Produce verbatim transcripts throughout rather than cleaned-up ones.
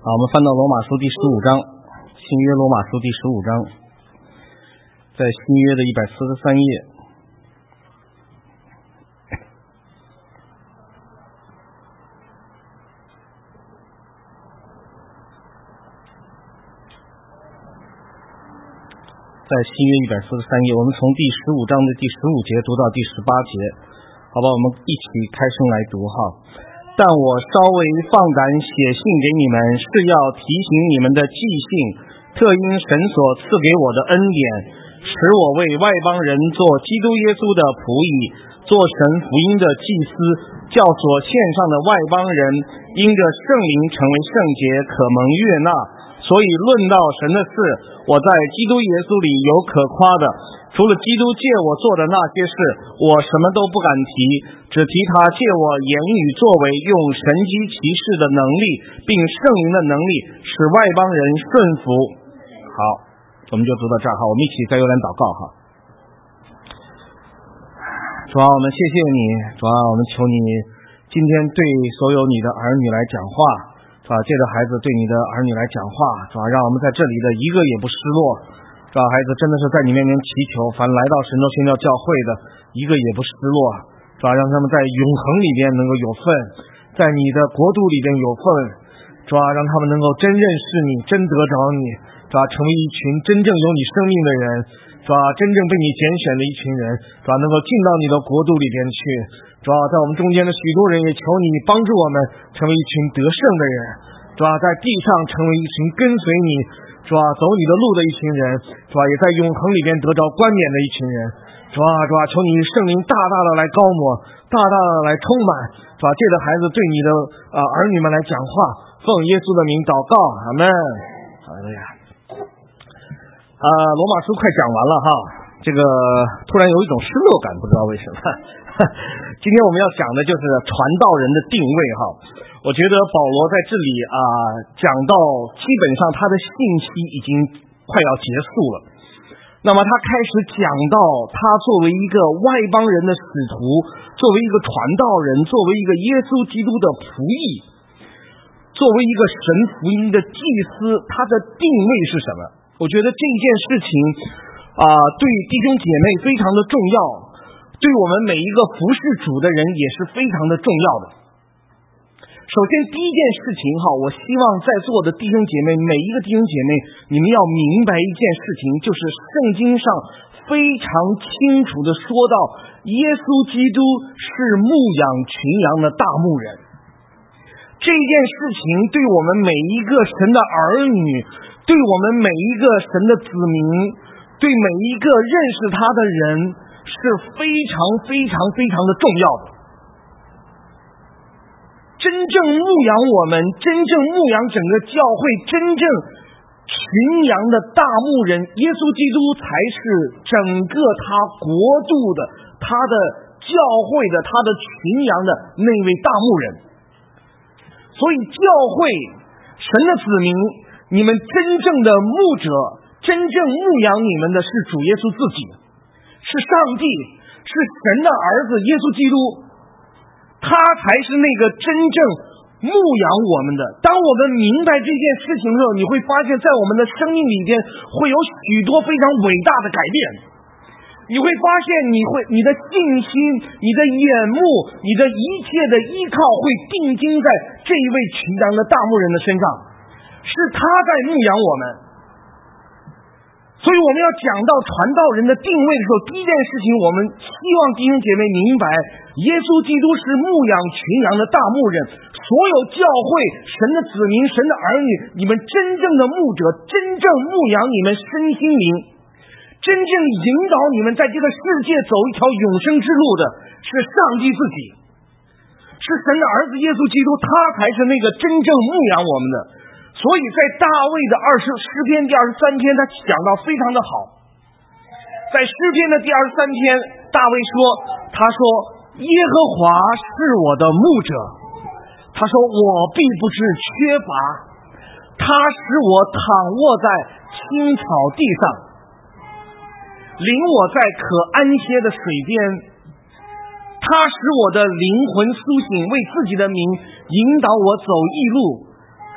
好，我们翻到罗马书第十五章，新约罗马书第十五章，在新约的一百四十三页。在新约一百四十三页，我们从第十五章的第十五节读到第十八节，好吧，我们一起开声来读哈。但我稍微放胆写信给你们，是要提醒你们的记性，特因神所赐给我的恩典，使我为外邦人做基督耶稣的仆役，做神福音的祭司，叫所献上的外邦人因着圣灵成为圣洁，可蒙悦纳。所以论到神的事，我在基督耶稣里有可夸的，除了基督借我做的那些事，我什么都不敢提，只提他借我言语作为，用神机骑士的能力，并圣灵的能力，使外邦人顺服。好，我们就读到这儿哈，我们一起再有点祷告哈。主啊，我们谢谢你，主啊，我们求你今天对所有你的儿女来讲话，主啊，借着孩子对你的儿女来讲话，主啊，让我们在这里的一个也不失落。主啊，孩子真的是在你面前祈求，凡来到神州宣教教会的，一个也不失落。主啊，让他们在永恒里边能够有份，在你的国度里边有份。主啊，让他们能够真认识你，真得着你。主啊，成为一群真正有你生命的人。主啊，真正被你拣选的一群人。主啊，能够进到你的国度里边去。主啊，在我们中间的许多人也求你帮助我们成为一群得胜的人。主啊，在地上成为一群跟随你，主啊，走你的路的一群人。主啊，也在永恒里边得着冠冕的一群人。主啊，主啊，求你圣灵大大的来高抹，大大的来充满。主啊，借着孩子对你的啊、呃、儿女们来讲话，奉耶稣的名祷告，阿们。好的呀。啊，罗马书快讲完了哈，这个突然有一种失落感，不知道为什么。今天我们要讲的就是传道人的定位哈。我觉得保罗在这里啊讲到，基本上他的信息已经快要结束了。那么他开始讲到，他作为一个外邦人的使徒，作为一个传道人，作为一个耶稣基督的仆役，作为一个神福音的祭司，他的定位是什么？我觉得这件事情啊、呃，对弟兄姐妹非常的重要，对我们每一个服侍主的人也是非常的重要的。首先第一件事情哈，我希望在座的弟兄姐妹，每一个弟兄姐妹，你们要明白一件事情，就是圣经上非常清楚的说到，耶稣基督是牧养群羊的大牧人。这件事情对我们每一个神的儿女，对我们每一个神的子民，对每一个认识他的人是非常非常非常的重要的。真正牧养我们，真正牧养整个教会，真正群羊的大牧人耶稣基督才是整个他国度的，他的教会的，他的群羊的那位大牧人。所以教会神的子民，你们真正的牧者，真正牧养你们的是主耶稣自己，是上帝，是神的儿子耶稣基督，他才是那个真正牧养我们的。当我们明白这件事情的时候，你会发现在我们的生命里边会有许多非常伟大的改变。你会发现你会你的信心，你的眼目，你的一切的依靠会定睛在这一位群羊的大牧人的身上，是他在牧养我们。所以我们要讲到传道人的定位的时候，第一件事情我们希望弟兄姐妹明白，耶稣基督是牧养群羊的大牧人。所有教会神的子民，神的儿女，你们真正的牧者，真正牧养你们身心灵，真正引导你们在这个世界走一条永生之路的是上帝自己，是神的儿子耶稣基督，他才是那个真正牧养我们的。所以在大卫的二十诗篇第二十三篇，他讲到非常的好。在诗篇的第二十三篇，大卫说，他说耶和华是我的牧者，他说我必不致缺乏，他使我躺卧在青草地上，领我在可安歇的水边，他使我的灵魂苏醒，为自己的名引导我走义路。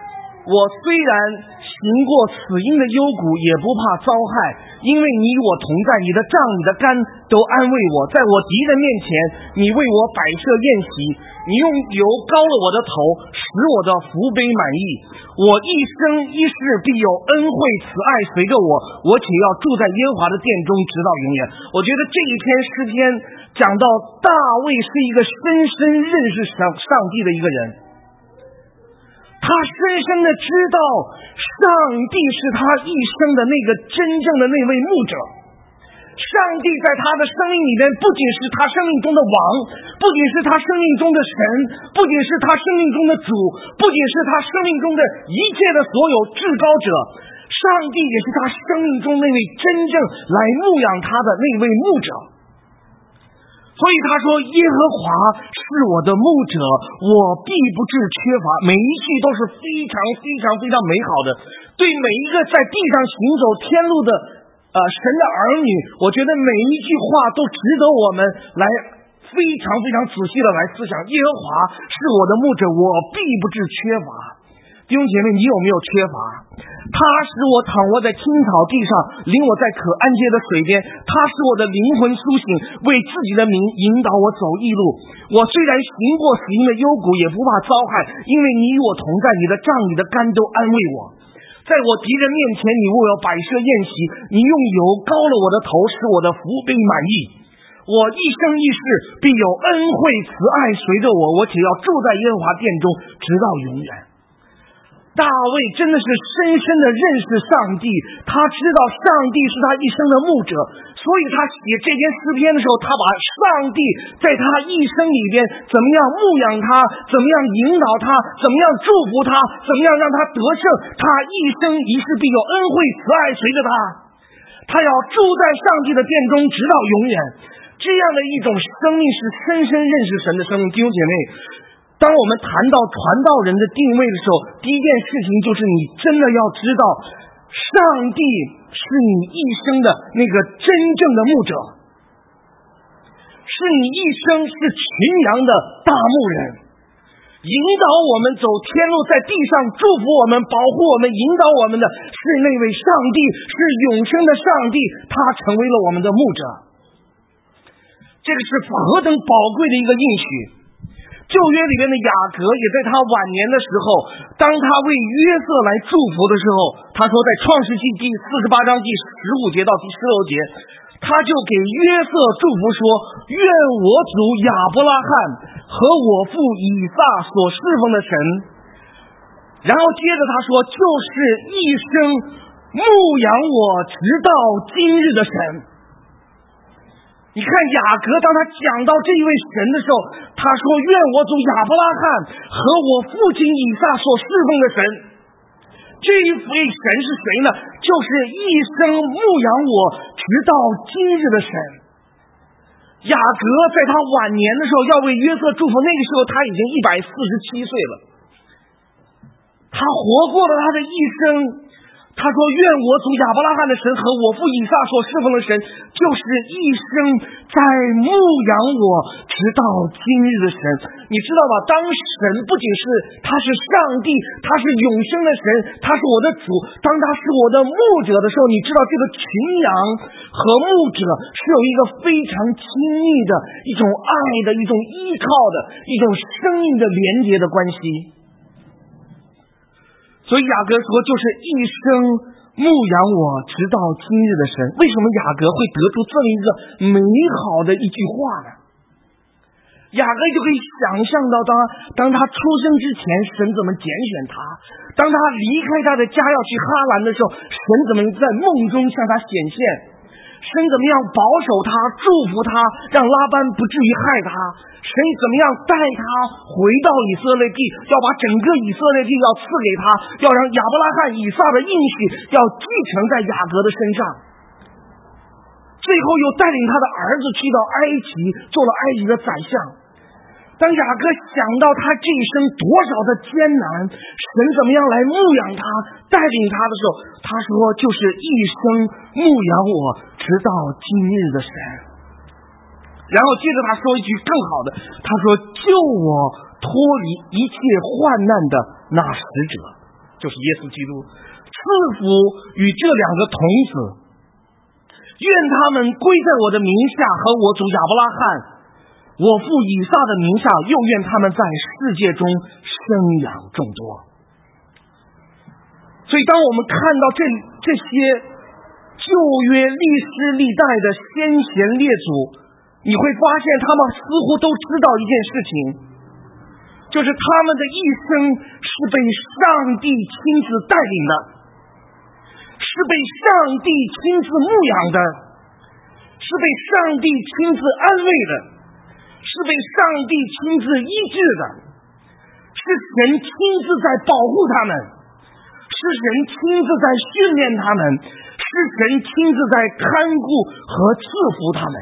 我虽然行过死荫的幽谷，也不怕遭害，因为你与我同在，你的杖你的竿都安慰我。在我敌人面前，你为我摆设宴席，你用油膏了我的头，使我的福杯满意。我一生一世必有恩惠慈爱随着我，我且要住在耶和华的殿中，直到永远。我觉得这一篇诗篇讲到大卫是一个深深认识上上帝的一个人，他深深的知道上帝是他一生的那个真正的那位牧者。上帝在他的生命里面不仅是他生命中的王，不仅是他生命中的神，不仅是他生命中的主，不仅是他生命中的一切的所有至高者，上帝也是他生命中那位真正来牧养他的那位牧者。所以他说，耶和华是我的牧者，我必不致缺乏。每一句都是非常非常非常美好的，对每一个在地上行走天路的呃神的儿女，我觉得每一句话都值得我们来非常非常仔细的来思想。耶和华是我的牧者，我必不致缺乏。弟兄姐妹，你有没有缺乏？他使我躺卧在青草地上，领我在可安歇的水边。他使我的灵魂苏醒，为自己的名引导我走义路。我虽然行过死荫的幽谷，也不怕遭害，因为你与我同在，你的杖你的竿都安慰我。在我敌人面前，你为我摆设宴席，你用油膏了我的头，使我的福杯满意。我一生一世必有恩惠慈爱随着我，我且要住在耶和华殿中，直到永远。大卫真的是深深的认识上帝，他知道上帝是他一生的牧者，所以他写这篇诗篇的时候，他把上帝在他一生里边怎么样牧养他，怎么样引导他，怎么样祝福他，怎么样让他得胜，他一生一世必有恩惠慈爱随着他，他要住在上帝的殿中直到永远。这样的一种生命是深深认识神的生命。弟兄姐妹，当我们谈到传道人的定位的时候，第一件事情就是你真的要知道上帝是你一生的那个真正的牧者，是你一生是群羊的大牧人，引导我们走天路，在地上祝福我们，保护我们，引导我们的是那位上帝，是永生的上帝，他成为了我们的牧者。这个是何等宝贵的一个应许。旧约里面的雅各也在他晚年的时候，当他为约瑟来祝福的时候，他说在创世纪第四十八章第十五节到第十六节，他就给约瑟祝福说，愿我祖亚伯拉罕和我父以撒所侍奉的神。然后接着他说，就是一生牧养我直到今日的神。你看雅各当他讲到这一位神的时候，他说，愿我祖亚伯拉罕和我父亲以撒所侍奉的神。这一位神是谁呢？就是一生牧养我直到今日的神。雅各在他晚年的时候要为约瑟祝福，那个时候他已经一百四十七岁了，他活过了他的一生。他说，愿我祖亚伯拉罕的神和我父以撒所侍奉的神，就是一生在牧养我直到今日的神。你知道吧，当神不仅是他是上帝，他是永生的神，他是我的主，当他是我的牧者的时候，你知道这个群羊和牧者是有一个非常亲密的一种爱的一种依靠的一种生命的连结的关系。所以雅各说，就是一生牧养我直到今日的神。为什么雅各会得出这么一个美好的一句话呢？雅各就可以想象到，当当他出生之前，神怎么拣选他；当他离开他的家要去哈兰的时候，神怎么在梦中向他显现；神怎么样保守他、祝福他，让拉班不至于害他；神怎么样带他回到以色列地，要把整个以色列地要赐给他，要让亚伯拉罕、以撒的应许要继承在雅各的身上。最后又带领他的儿子去到埃及，做了埃及的宰相。当雅各想到他这一生多少的艰难，神怎么样来牧养他、带领他的时候，他说，就是一生牧养我直到今日的神。然后接着他说一句更好的，他说，救我脱离一切患难的那使者。 就是耶稣基督，赐福与这两个童子，愿他们归在我的名下，和我主亚伯拉罕我父以撒的名下，又愿他们在世界中生养众多。所以当我们看到这这些旧约历史历代的先贤列祖，你会发现他们似乎都知道一件事情，就是他们的一生是被上帝亲自带领的，是被上帝亲自牧养的，是被上帝亲自安慰的，是被上帝亲自医治的，是神亲自在保护他们，是神亲自在训练他们，是神亲自在看顾和赐福他们。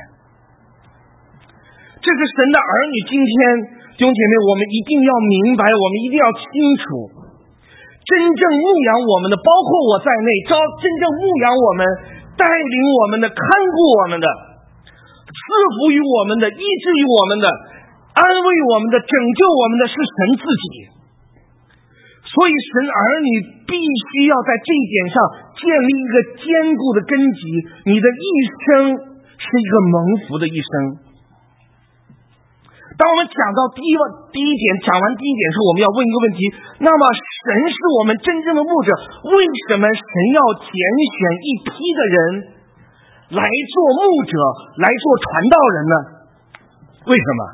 这是神的儿女，今天弟兄姐妹，我们一定要明白，我们一定要清楚，真正牧养我们的，包括我在内，招真正牧养我们、带领我们的、看顾我们的、赐福于我们的、医治于我们的、安慰我们的、拯救我们的是神自己。所以神儿女必须要在这一点上建立一个坚固的根基，你的一生是一个蒙福的一生。当我们讲到第一第一点，讲完第一点时候，我们要问一个问题，那么神是我们真正的牧者，为什么神要拣选一批的人来做牧者，来做传道人呢？为什么？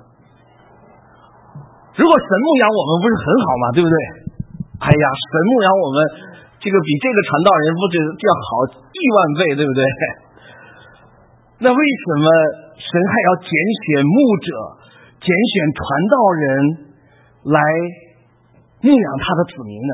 如果神牧养我们不是很好吗？对不对？哎呀，神牧养我们，这个比这个传道人不是要好亿万倍，对不对？那为什么神还要拣选牧者，拣选传道人来牧养他的子民呢？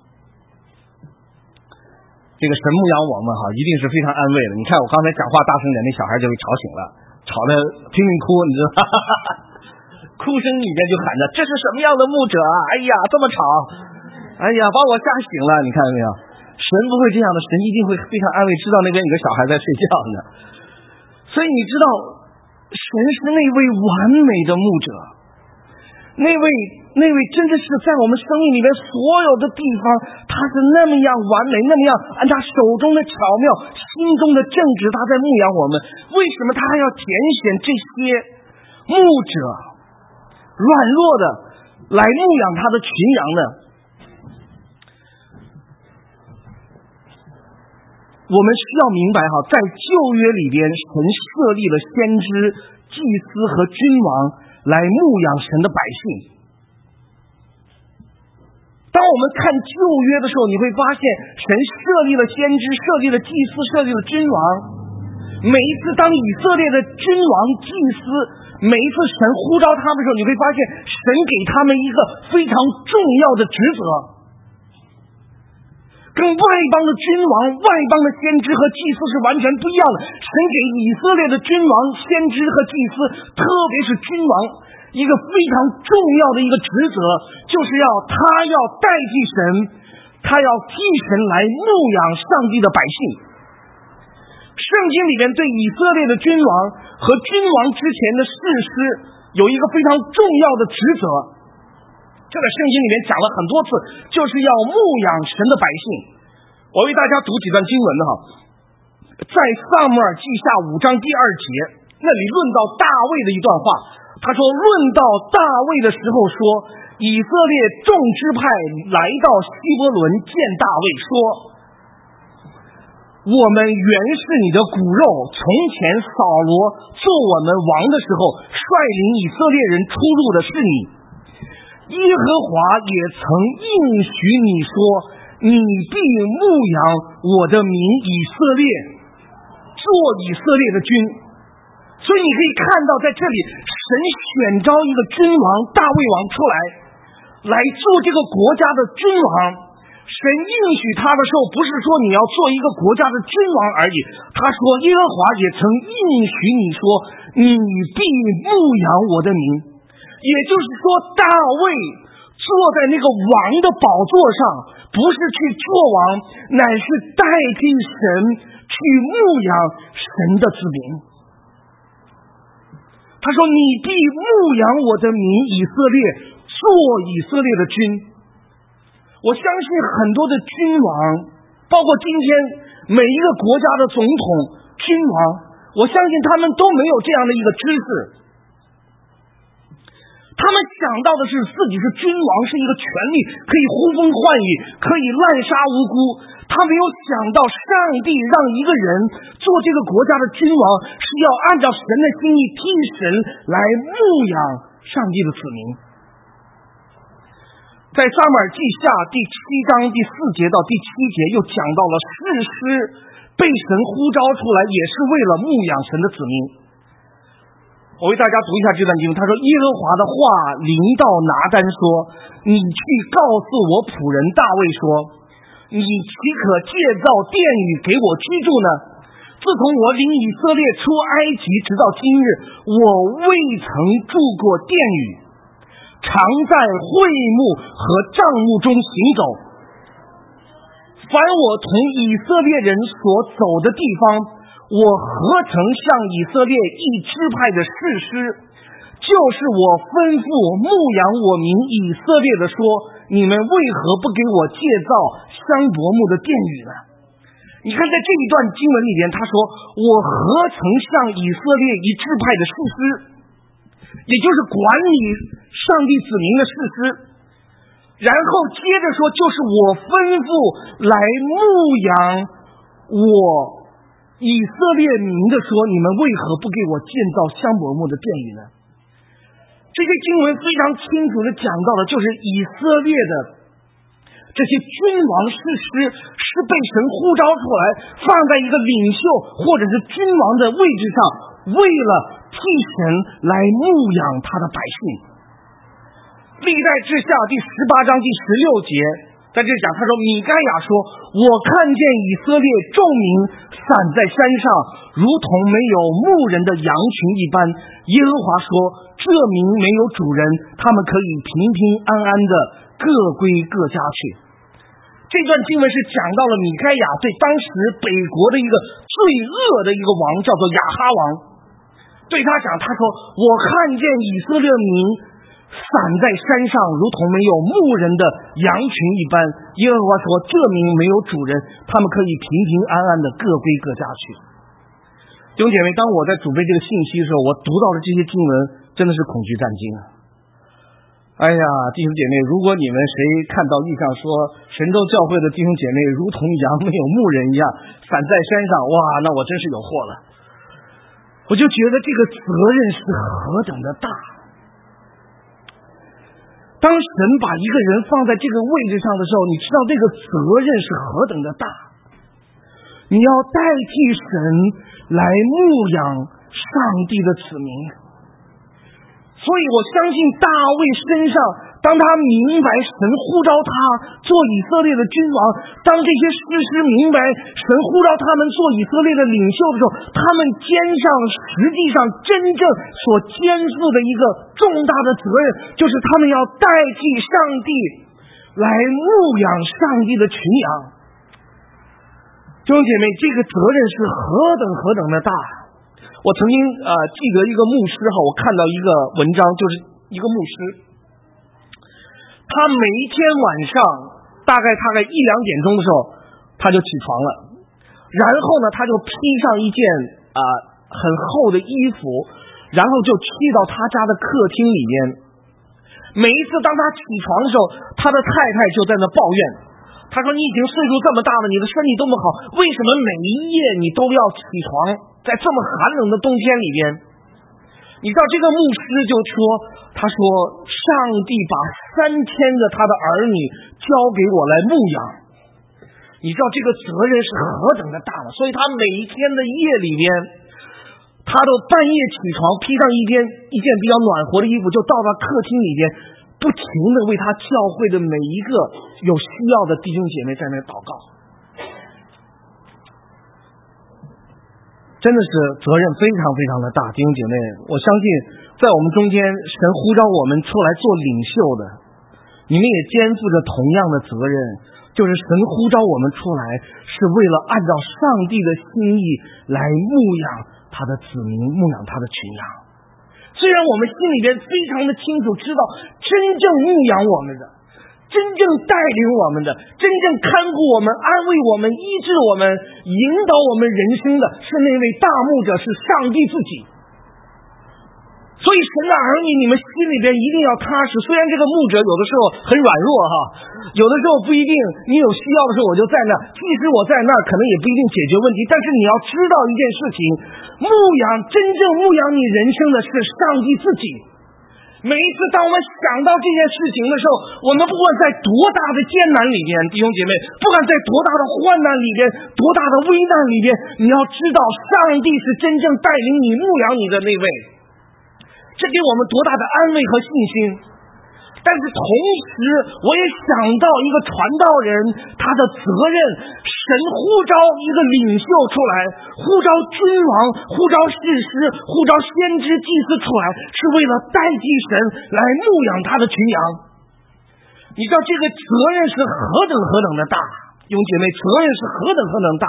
这个神牧养我们哈，一定是非常安慰的。你看我刚才讲话大声点，那小孩就被吵醒了，吵得拼命哭，你知道吗？哭声里面就喊着：“这是什么样的牧者啊！哎呀，这么吵！哎呀，把我吓醒了！”你看到没有？神不会这样的，神一定会非常安慰，知道那边有个小孩在睡觉呢。所以你知道，神是那位完美的牧者，那位那位真的是在我们生命里面所有的地方，他是那么样完美，那么样按他手中的巧妙，心中的正直，他在牧养我们。为什么他还要拣选这些牧者，软弱的来牧养他的群羊呢？我们需要明白哈，在旧约里边，神设立了先知、祭司和君王来牧养神的百姓。当我们看旧约的时候，你会发现神设立了先知，设立了祭司，设立了君王。每一次当以色列的君王、祭司，每一次神呼召他们的时候，你会发现神给他们一个非常重要的职责。跟外邦的君王、外邦的先知和祭司是完全不一样的。神给以色列的君王、先知和祭司，特别是君王，一个非常重要的一个职责，就是要他要代替神，他要替神来牧养上帝的百姓。圣经里面对以色列的君王和君王之前的士师有一个非常重要的职责。这个圣经里面讲了很多次，就是要牧养神的百姓。我为大家读几段经文的哈，在撒母耳记下五章第二节，那里论到大卫的一段话。他说，论到大卫的时候说，以色列众支派来到希伯伦见大卫说，我们原是你的骨肉，从前扫罗做我们王的时候，率领以色列人出入的是你。耶和华也曾应许你说，你必牧养我的民以色列，做以色列的君。所以你可以看到，在这里神选召一个君王大卫王出来，来做这个国家的君王。神应许他的时候，不是说你要做一个国家的君王而已，他说耶和华也曾应许你说，你必牧养我的民。也就是说，大卫坐在那个王的宝座上，不是去做王，乃是代替神去牧养神的子民。他说，你必牧养我的民以色列，做以色列的君。 我相信很多的君王，包括今天每一个国家的总统、君王，我相信他们都没有这样的一个知识。他们想到的是自己是君王，是一个权力，可以呼风唤雨，可以滥杀无辜。他没有想到上帝让一个人做这个国家的君王，是要按照神的心意，替神来牧养上帝的子民。在撒母耳记下第七章第四节到第七节又讲到了士师被神呼召出来，也是为了牧养神的子民。我为大家读一下这段经文，他说：耶和华的话临到拿单说，你去告诉我仆人大卫说，你岂可建造殿宇给我居住呢？自从我领以色列出埃及直到今日，我未曾住过殿宇，常在会幕和帐幕中行走。凡我同以色列人所走的地方，我何曾向以色列一支派的士师，就是我吩咐牧养我民以色列的说，你们为何不给我建造香柏木的殿宇呢？你看在这一段经文里边，他说我何曾向以色列一支派的士师，也就是管理上帝子民的士师，然后接着说就是我吩咐来牧养我以色列民的说，你们为何不给我建造香柏木的殿宇呢？这些经文非常清楚的讲到的就是以色列的这些君王士师是被神呼召出来，放在一个领袖或者是君王的位置上，为了替神来牧养他的百姓。历代志下第十八章第十六节在这里讲，他说米该亚说，我看见以色列众民散在山上，如同没有牧人的羊群一般。耶和华说，这民没有主人，他们可以平平安安的各归各家去。这段经文是讲到了米该亚对当时北国的一个最恶的一个王，叫做亚哈王，对他讲，他说我看见以色列民散在山上，如同没有牧人的羊群一般。耶和华说，这民没有主人，他们可以平平安安的各归各家去。弟兄姐妹，当我在准备这个信息的时候，我读到了这些经文，真的是恐惧战惊啊！哎呀，弟兄姐妹，如果你们谁看到意象说神州教会的弟兄姐妹如同羊没有牧人一样散在山上，哇，那我真是有祸了。我就觉得这个责任是何等的大。当神把一个人放在这个位置上的时候，你知道这个责任是何等的大。你要代替神来牧养上帝的子民。所以我相信大卫身上，当他明白神呼召他做以色列的君王，当这些士师明白神呼召他们做以色列的领袖的时候，他们肩上实际上真正所肩负的一个重大的责任，就是他们要代替上帝来牧养上帝的群羊。弟兄姐妹，这个责任是何等何等的大。我曾经呃记得一个牧师哈，我看到一个文章，就是一个牧师，他每一天晚上大概大概一两点钟的时候，他就起床了，然后呢，他就披上一件啊、呃、很厚的衣服，然后就去到他家的客厅里面。每一次当他起床的时候，他的太太就在那抱怨，他说：“你已经岁数这么大了，你的身体这么好，为什么每一夜你都要起床？在这么寒冷的冬天里边。”你知道这个牧师就说，他说上帝把三千个他的儿女交给我来牧养，你知道这个责任是何等的大了。所以他每一天的夜里边，他都半夜起床，披上一件一件比较暖和的衣服，就到了客厅里边，不停的为他教会的每一个有需要的弟兄姐妹在那祷告。真的是责任非常非常的大，弟兄姐妹，我相信在我们中间，神呼召我们出来做领袖的，你们也肩负着同样的责任，就是神呼召我们出来是为了按照上帝的心意来牧养他的子民，牧养他的群羊。虽然我们心里边非常的清楚知道真正牧养我们的， 真正带领我们的，真正看顾我们、安慰我们、医治我们、引导我们人生的，是那位大牧者，是上帝自己。所以神的儿女，你们心里边一定要踏实。虽然这个牧者有的时候很软弱哈，有的时候不一定，你有需要的时候我就在那，即使我在那可能也不一定解决问题，但是你要知道一件事情，牧养真正牧养你人生的是上帝自己。每一次当我们想到这件事情的时候，我们不管在多大的艰难里边，弟兄姐妹，不管在多大的患难里边，多大的危难里边，你要知道上帝是真正带领你牧养你的那位，这给我们多大的安慰和信心。但是同时我也想到一个传道人，他的责任，神呼召一个领袖出来，呼召君王，呼召士师，呼召先知祭司出来，是为了代替神来牧养他的群羊。你知道这个责任是何等何等的大，弟兄姐妹，责任是何等何等大。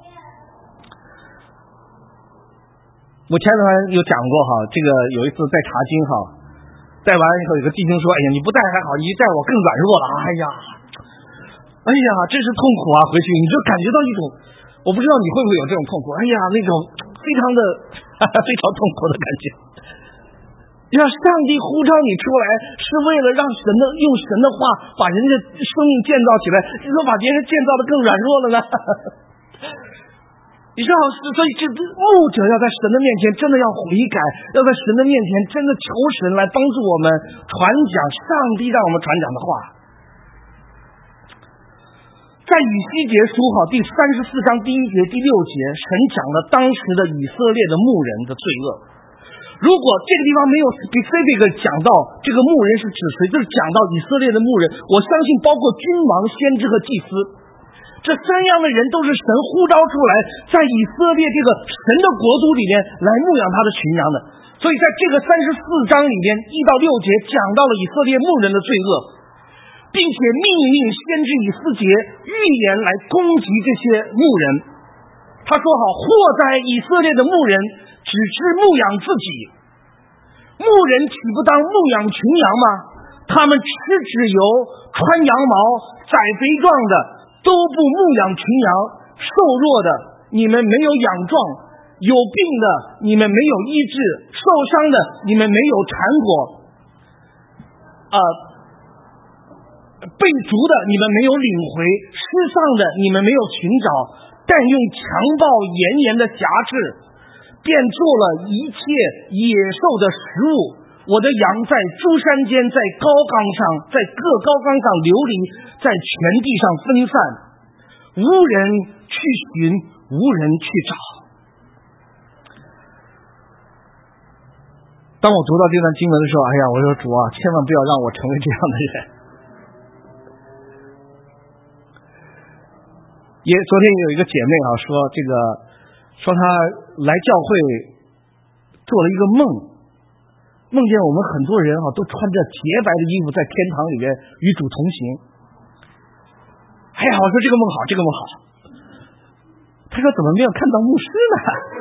我前两天有讲过哈，这个有一次在查经哈，带完以后有个弟兄说，哎呀，你不带还好，你一带我更软弱了，哎呀哎呀真是痛苦啊，回去你就感觉到一种，我不知道你会不会有这种痛苦，哎呀那种非常的非常痛苦的感觉。让上帝呼召你出来，是为了让神的用神的话把人的生命建造起来，你说把别人建造的更软弱了呢？你知道，所以这牧者要在神的面前真的要悔改，要在神的面前真的求神来帮助我们传讲上帝让我们传讲的话。在以西结书哈第三十四章第一节第六节，神讲了当时的以色列的牧人的罪恶。如果这个地方没有 specific 讲到这个牧人是指谁，就是讲到以色列的牧人，我相信包括君王、先知和祭司，这三样的人都是神呼召出来，在以色列这个神的国度里面来牧养他的群羊的。所以在这个三十四章里面一到六节讲到了以色列牧人的罪恶，并且命令先知以斯结预言来攻击这些牧人。他说好，祸哉以色列的牧人只知牧养自己，牧人岂不当牧养群羊吗？他们吃脂油，穿羊毛，宰肥壮的，都不牧养群羊，瘦弱的你们没有养壮，有病的你们没有医治，受伤的你们没有缠裹，呃，被逐的你们没有领回，失丧的你们没有寻找，但用强暴严严的辖制，便做了一切野兽的食物。我的羊在诸山间，在高冈上，在各高冈上流离，在全地上分散，无人去寻，无人去找。当我读到这段经文的时候，哎呀，我说主啊，千万不要让我成为这样的人。也昨天有一个姐妹啊说，这个说她来教会做了一个梦，梦见我们很多人啊都穿着洁白的衣服在天堂里面与主同行。哎呀，我说这个梦好，这个梦好。她说怎么没有看到牧师呢？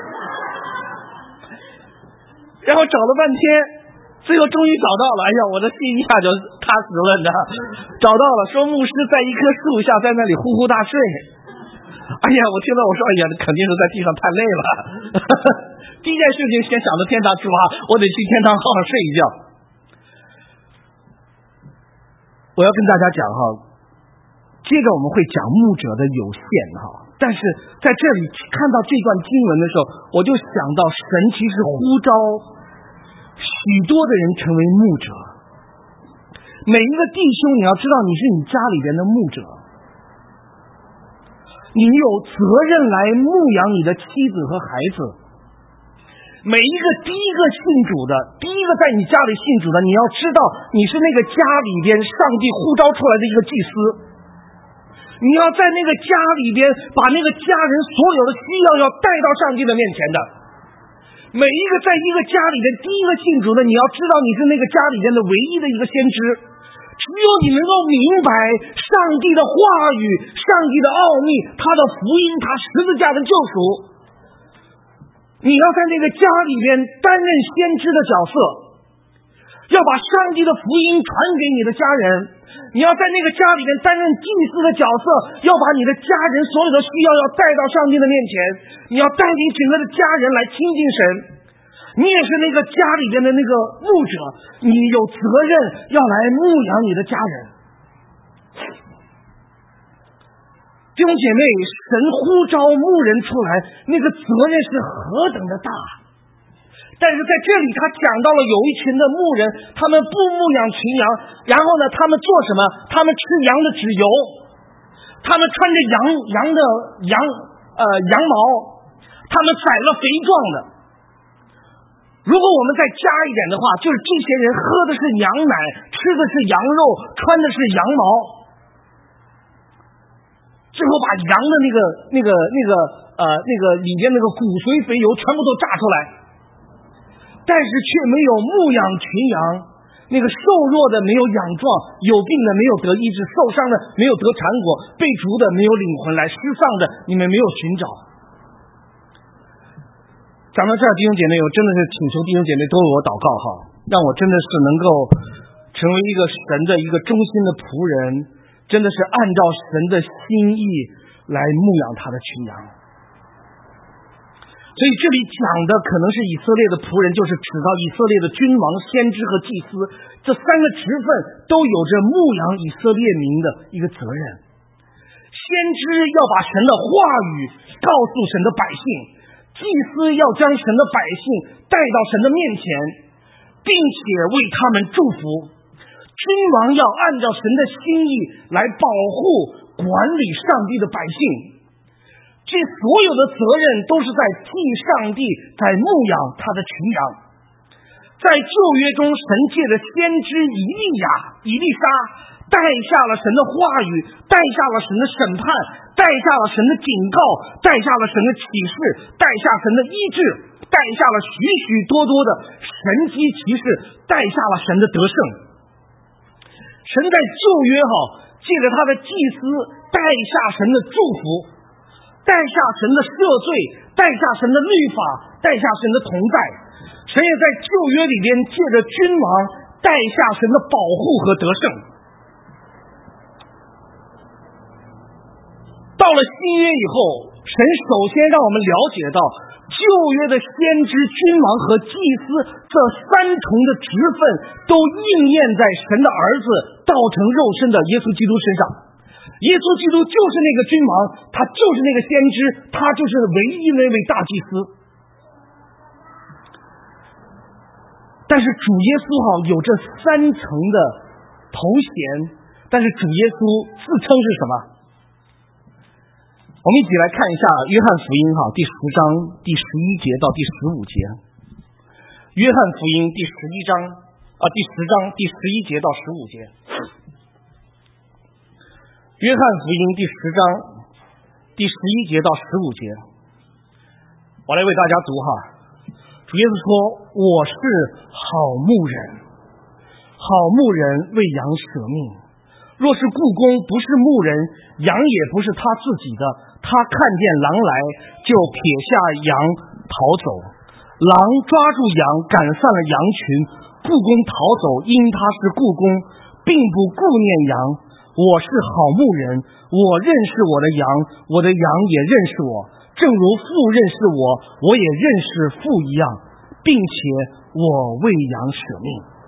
然后找了半天，最后终于找到了。哎呀，我的心一下就踏实了，你知道，找到了，说牧师在一棵树下在那里呼呼大睡。哎呀，我听到我说，哎呀，肯定是在地上太累了。第一件事情先想着天堂出发，我得去天堂好好睡一觉。我要跟大家讲哈，接着我们会讲牧者的有限哈，但是在这里看到这段经文的时候，我就想到神其实呼召许多的人成为牧者。每一个弟兄，你要知道你是你家里边的牧者，你有责任来牧养你的妻子和孩子。每一个第一个信主的，第一个在你家里信主的，你要知道你是那个家里边上帝呼召出来的一个祭司，你要在那个家里边把那个家人所有的需要要带到上帝的面前的。每一个在一个家里边第一个信主的，你要知道你是那个家里边的唯一的一个先知。只有你能够明白上帝的话语，上帝的奥秘，他的福音，他十字架的救赎，你要在那个家里边担任先知的角色，要把上帝的福音传给你的家人， 你要在那个家里面担任祭司的角色，要把你的家人所有的需要要带到上帝的面前，你要带领整个的家人来亲近神。你也是那个家里边的那个牧者，你有责任要来牧养你的家人。弟兄姐妹，神呼召牧人出来，那个责任是何等的大。但是在这里他讲到了有一群的牧人，他们不牧养群羊，然后呢他们做什么？他们吃羊的脂油，他们穿着羊羊的羊呃羊毛，他们宰了肥壮的。如果我们再加一点的话，就是这些人喝的是羊奶，吃的是羊肉，穿的是羊毛，最后把羊的那个那个那个呃那个里边那个骨髓肥油全部都榨出来，但是却没有牧养群羊，那个瘦弱的没有养壮，有病的没有得医治，受伤的没有得产果，被逐的没有领回来，失丧的你们没有寻找。讲到这儿，弟兄姐妹，我真的是请求弟兄姐妹都为我祷告哈，让我真的是能够成为一个神的一个忠心的仆人，真的是按照神的心意来牧养他的群羊。所以这里讲的可能是以色列的仆人，就是指到以色列的君王、先知和祭司，这三个职分都有着牧养以色列民的一个责任。先知要把神的话语告诉神的百姓，祭司要将神的百姓带到神的面前，并且为他们祝福。君王要按照神的心意来保护管理上帝的百姓，这所有的责任都是在替上帝在牧养他的群羊。在旧约中，神借着先知以利亚、以利沙带下了神的话语，带下了神的审判，带下了神的警告，带下了神的启示，带下神的医治，带下了许许多多的神迹奇事，带下了神的得胜。神在旧约哈，借着他的祭司带下神的祝福，带下神的赦罪，带下神的律法，带下神的同在。神也在旧约里边借着君王带下神的保护和得胜。到了新约以后，神首先让我们了解到旧约的先知、君王和祭司这三重的职分都应验在神的儿子道成肉身的耶稣基督身上。耶稣基督就是那个君王，他就是那个先知，他就是唯一那位大祭司。但是主耶稣哈有这三层的头衔，但是主耶稣自称是什么？我们一起来看一下约翰福音哈第十章第十一节到第十五节。约翰福音第十一章啊第十章第十一节到十五节。约翰福音第十章第十一节到十五节，我来为大家读哈。主耶稣说：“我是好牧人，好牧人为羊舍命。若是雇工不是牧人，羊也不是他自己的，他看见狼来，就撇下羊逃走。狼抓住羊，赶散了羊群。雇工逃走，因他是雇工，并不顾念羊。我是好牧人，我认识我的羊，我的羊也认识我，正如父认识我，我也认识父一样，并且我为羊舍命。”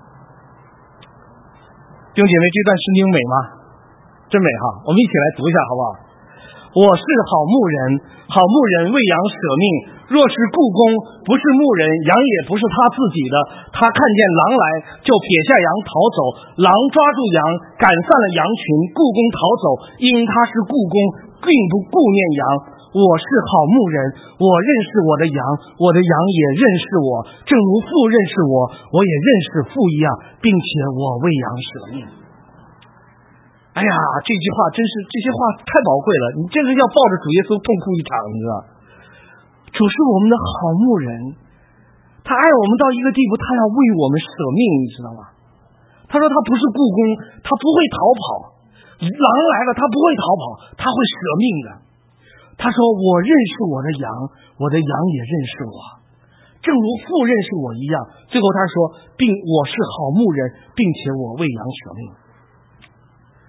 弟兄姐妹，这段圣经美吗？真美哈！我们一起来读一下好不好？我是好牧人，好牧人为羊舍命。若是雇工不是牧人，羊也不是他自己的，他看见狼来，就撇下羊逃走。狼抓住羊，赶散了羊群。雇工逃走，因他是雇工，并不顾念羊。我是好牧人，我认识我的羊，我的羊也认识我，正如父认识我，我也认识父一样，并且我为羊舍命。哎呀，这句话真是，这些话太宝贵了，你真是要抱着主耶稣痛哭一场，你知道？主是我们的好牧人，他爱我们到一个地步，他要为我们舍命，你知道吗？他说他不是雇工，他不会逃跑，狼来了他不会逃跑，他会舍命的。他说我认识我的羊，我的羊也认识我，正如父认识我一样。最后他说，并我是好牧人，并且我为羊舍命。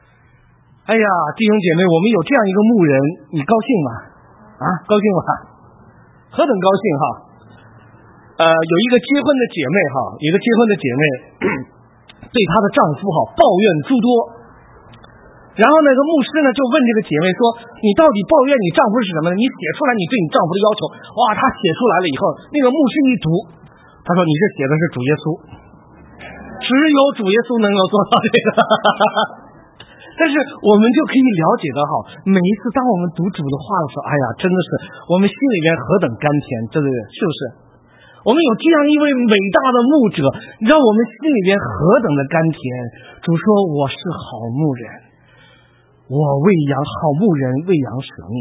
哎呀，弟兄姐妹，我们有这样一个牧人，你高兴吗？啊，高兴吗？何等高兴哈！呃，有一个结婚的姐妹哈，有一个结婚的姐妹对她的丈夫哈抱怨诸多，然后那个牧师呢就问这个姐妹说：“你到底抱怨你丈夫是什么呢？你写出来你对你丈夫的要求。”哇，她写出来了以后，那个牧师一读，他说：“你这写的是主耶稣，只有主耶稣能够做到这个。”但是我们就可以了解到哈，每一次当我们读主的话的时候，哎呀，真的是我们心里边何等甘甜，对不对？是不是？我们有这样一位伟大的牧者，让我们心里边何等的甘甜。主说：“我是好牧人，我喂养好牧人喂养舍命。”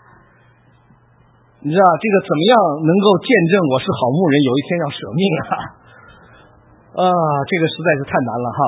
你知道这个怎么样能够见证我是好牧人？有一天要舍命啊！啊，这个实在是太难了哈。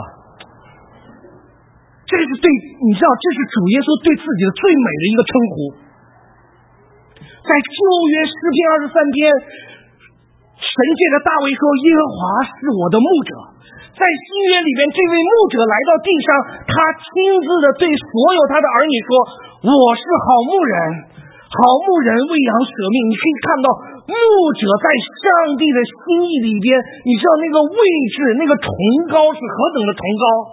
这个是对，你知道，这是主耶稣对自己的最美的一个称呼。在旧约诗篇二十三篇，神借着大卫说：“耶和华是我的牧者。”在新约里边，这位牧者来到地上，他亲自的对所有他的儿女说：“我是好牧人，好牧人喂养舍命。”你可以看到牧者在上帝的心意里边，你知道那个位置，那个崇高是何等的崇高。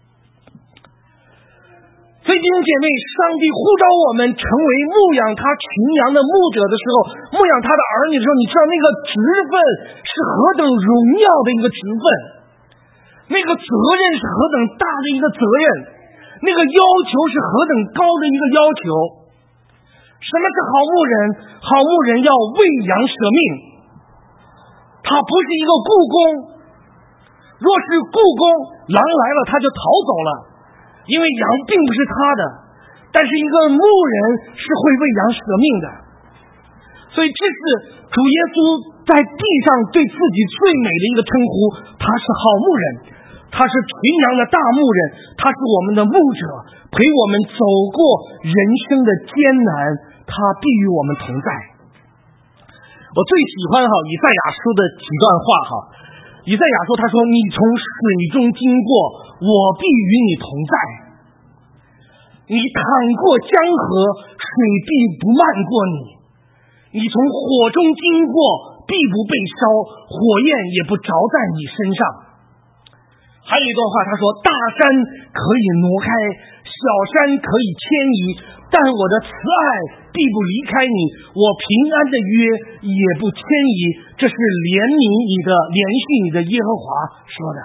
所以弟兄姐妹，上帝呼召我们成为牧养他群羊的牧者的时候，牧养他的儿女的时候，你知道那个职分是何等荣耀的一个职分，那个责任是何等大的一个责任，那个要求是何等高的一个要求。什么是好牧人？好牧人要喂养舍命，他不是一个雇工。若是雇工，狼来了他就逃走了，因为羊并不是他的。但是一个牧人是会喂养舍命的，所以这是主耶稣在地上对自己最美的一个称呼。他是好牧人，他是群羊的大牧人，他是我们的牧者，陪我们走过人生的艰难，他必与我们同在。我最喜欢哈以赛亚书的几段话哈。以赛亚说，他说：“你从水中经过，我必与你同在；你淌过江河，水必不漫过你；你从火中经过，必不被烧，火焰也不着在你身上。”还有一段话，他说：“大山可以挪开，小山可以迁移，但我的慈爱必不离开你，我平安的约也不迁移。”这是怜悯你的、怜恤你的耶和华说的。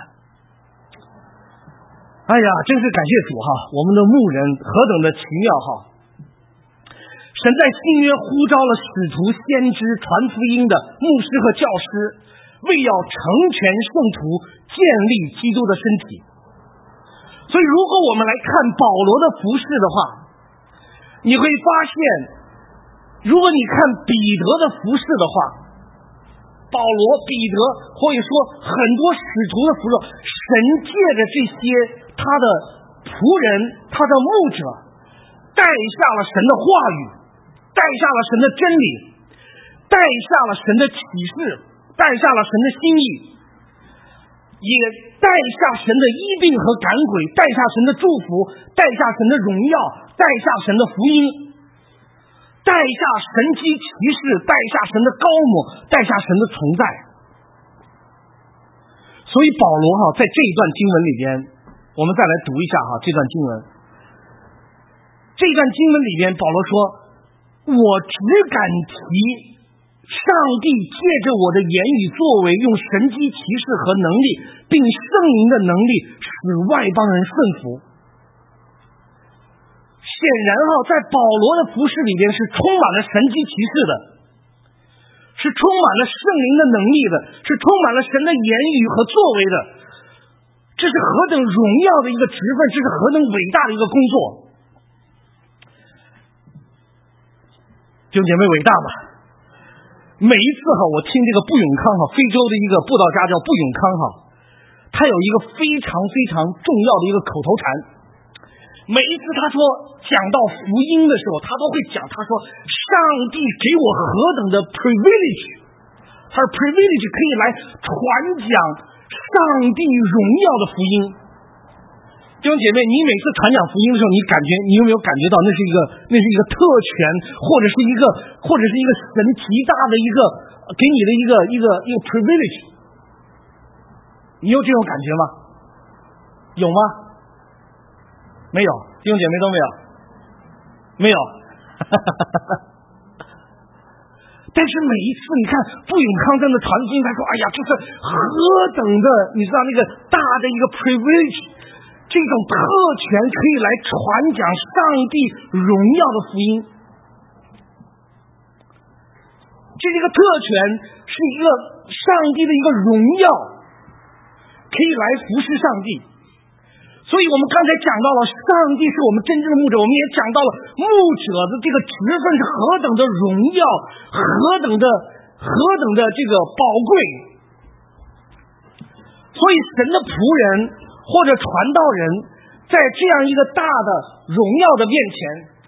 哎呀，真是感谢主哈！我们的牧人何等的奇妙哈！神在新约呼召了使徒、先知、传福音的牧师和教师，为要成全圣徒，建立基督的身体。所以如果我们来看保罗的服事的话，你会发现，如果你看彼得的服事的话，保罗、彼得或者说很多使徒的服事，神借着这些他的仆人、他的牧者，带下了神的话语，带下了神的真理，带下了神的启示，带下了神的心意，也带下神的医病和赶鬼，带下神的祝福，带下神的荣耀，带下神的福音，带下神迹奇事，带下神的高抹，带下神的同在。所以保罗哈在这一段经文里边，我们再来读一下哈这段经文。这段经文里边，保罗说：“我只敢提上帝借着我的言语作为，用神迹奇事和能力，并圣灵的能力，使外邦人顺服。”显然哈，在保罗的服事里边是充满了神迹奇事的，是充满了圣灵的能力的，是充满了神的言语和作为的。这是何等荣耀的一个职分，这是何等伟大的一个工作。弟兄姐妹，伟大吧？每一次哈，我听这个布永康哈，非洲的一个布道家叫布永康哈，他有一个非常非常重要的一个口头禅。每一次他说讲到福音的时候，他都会讲，他说上帝给我何等的 privilege， 他说 privilege 可以来传讲上帝荣耀的福音。 弟兄姐妹，你每次传讲福音的时候，你感觉你有没有感觉到那是一个那是一个特权，或者是一个或者是一个神极大的一个给你的一个一个一个 privilege？ 你有这种感觉吗？有吗？没有，弟兄姐妹都没有，没有。但是每一次你看布永康真的传福音，他说：“哎呀，这是何等的，你知道那个大的一个 privilege。”这种特权可以来传讲上帝荣耀的福音，这是一个特权，是一个上帝的一个荣耀，可以来服侍上帝。所以我们刚才讲到了上帝是我们真正的牧者，我们也讲到了牧者的这个职分是何等的荣耀，何等的何等的这个宝贵。所以神的仆人或者传道人在这样一个大的荣耀的面前，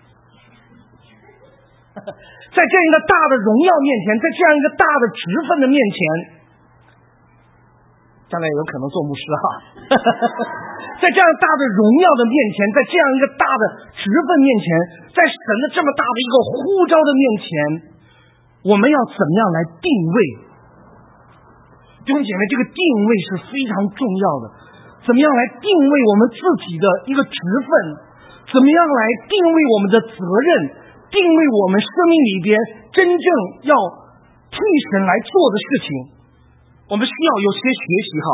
在这样一个大的荣耀面前，在这样一个大的职分的面前，将来有可能做牧师哈，在这样大的荣耀的面前，在这样一个大的职分面前，在神的这么大的一个呼召的面前，我们要怎么样来定位？弟兄姐妹，这个定位是非常重要的。怎么样来定位我们自己的一个职分？怎么样来定位我们的责任？定位我们生命里边真正要替神来做的事情？我们需要有些学习哈。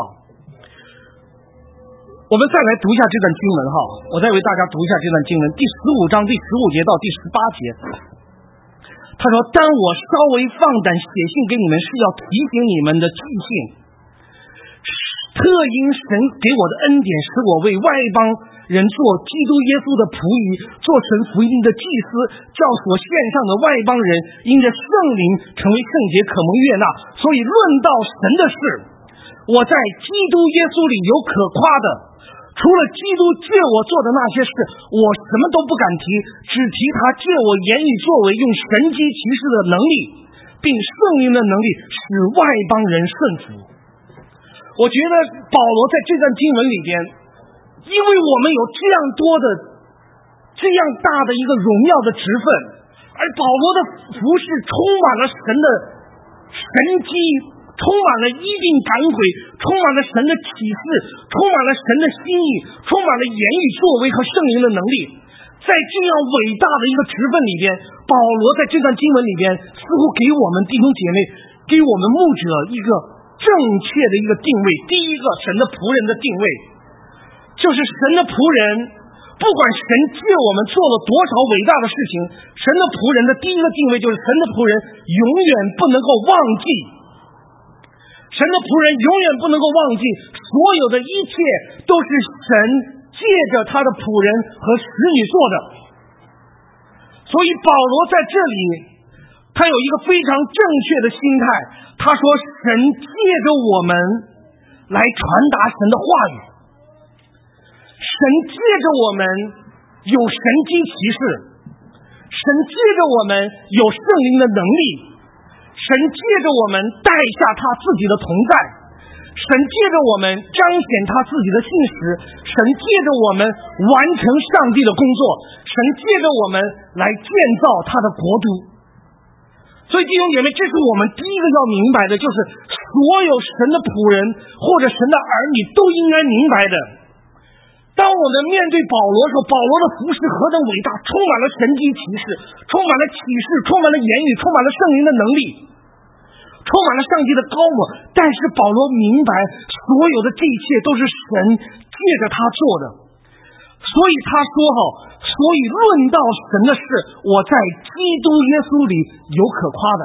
我们再来读一下这段经文哈，我再为大家读一下这段经文，第十五章第十五节到第十八节。他说：“但我稍微放胆写信给你们，是要提醒你们的记性。特因神给我的恩典，使我为外邦人做基督耶稣的仆役，做神福音的祭司，叫所献上的外邦人因着圣灵成为圣洁，可蒙悦纳。所以论到神的事，我在基督耶稣里有可夸的。除了基督借我做的那些事，我什么都不敢提，只提他借我言语作为，用神迹奇事的能力，并圣灵的能力，使外邦人顺服。”我觉得保罗在这段经文里边，因为我们有这样多的这样大的一个荣耀的职分，而保罗的服事充满了神的神迹，充满了医病赶鬼，充满了神的启示，充满了神的心意，充满了言语作为和圣灵的能力。在这样伟大的一个职分里边，保罗在这段经文里边似乎给我们弟兄姐妹，给我们牧者一个正确的一个定位。第一个，神的仆人的定位，就是神的仆人，不管神借我们做了多少伟大的事情，神的仆人的第一个定位就是神的仆人永远不能够忘记，神的仆人永远不能够忘记所有的一切都是神借着他的仆人和使女做的。所以保罗在这里他有一个非常正确的心态，他说神借着我们来传达神的话语，神借着我们有神迹奇事，神借着我们有圣灵的能力，神借着我们带下他自己的同在，神借着我们彰显他自己的信实，神借着我们完成上帝的工作，神借着我们来建造他的国度。所以弟兄姐妹，这是我们第一个要明白的，就是所有神的仆人或者神的儿女都应该明白的。当我们面对保罗的时候，保罗的服事何等伟大，充满了神迹奇事，充满了启示，充满了言语，充满了圣灵的能力，充满了上帝的高我。但是保罗明白，所有的这一切都是神借着他做的。所以他说哈，所以论到神的事，我在基督耶稣里有可夸的。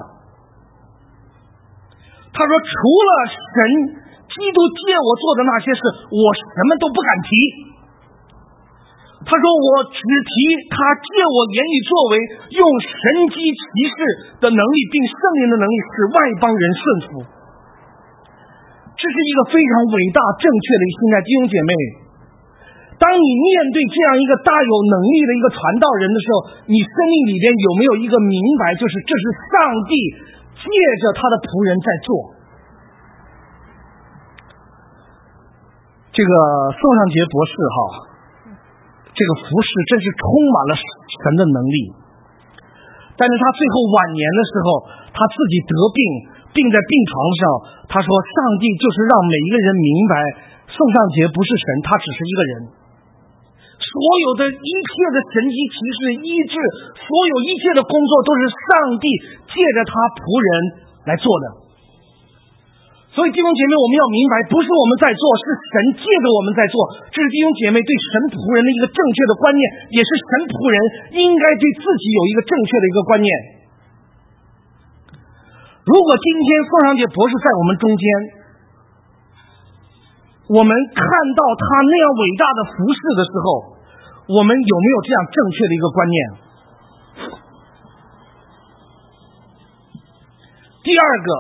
他说，除了神基督借我做的那些事，我什么都不敢提。他说，我只提他借我言语作为，用神迹奇事的能力，并圣灵的能力，使外邦人顺服。这是一个非常伟大正确的心态。弟兄姐妹，当你面对这样一个大有能力的一个传道人的时候，你生命里边有没有一个明白，就是这是上帝借着他的仆人在做。这个宋尚杰博士哈， 这个服侍真是充满了神的能力。但是他最后晚年的时候，他自己得病，病在病床上，他说上帝就是让每一个人明白宋尚杰不是神，他只是一个人，所有的一切的神迹奇事医治，所有一切的工作都是上帝借着他仆人来做的。所以弟兄姐妹，我们要明白，不是我们在做，是神借着我们在做。这是弟兄姐妹对神仆人的一个正确的观念，也是神仆人应该对自己有一个正确的一个观念。如果今天宋尚杰博士在我们中间，我们看到他那样伟大的服侍的时候，我们有没有这样正确的一个观念？第二个